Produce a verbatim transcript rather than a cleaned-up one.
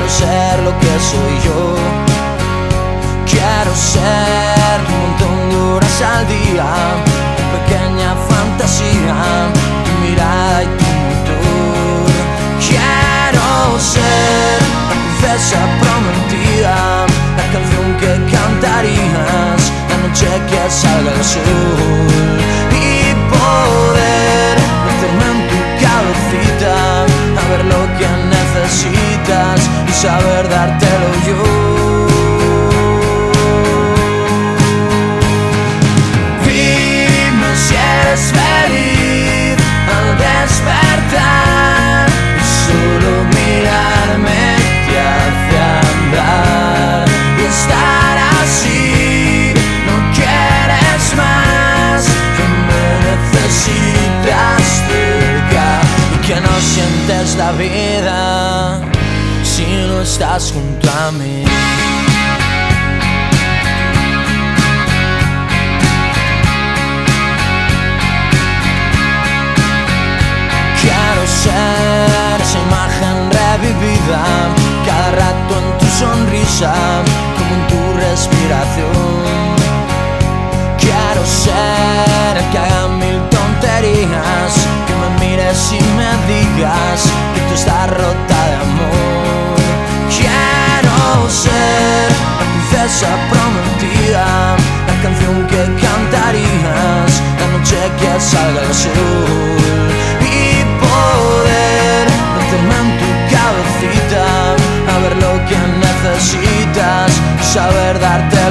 quiero ser lo que soy yo. Quiero ser un montón de horas al día, una pequeña fantasía, tu mirada y tu motor. Quiero ser la princesa prometida, la canción que cantarías la noche que salga el sol, y poder meterme en tu cabecita, a ver lo que necesitas y saber dártelo yo. Es feliz al despertar y solo mirarme te hace andar y estar así. No quieres más, que me necesitas cerca y que no sientes la vida si no estás junto a mí. Quiero ser esa imagen revivida, cada rato en tu sonrisa, como en tu respiración. Quiero ser el que haga mil tonterías, que me mires y me digas que tú estás rota de amor. Quiero ser la princesa prometida, la canción que cantarías la noche que salga el sol, y poder meterme en tu cabecita, a ver lo que necesitas y saber darte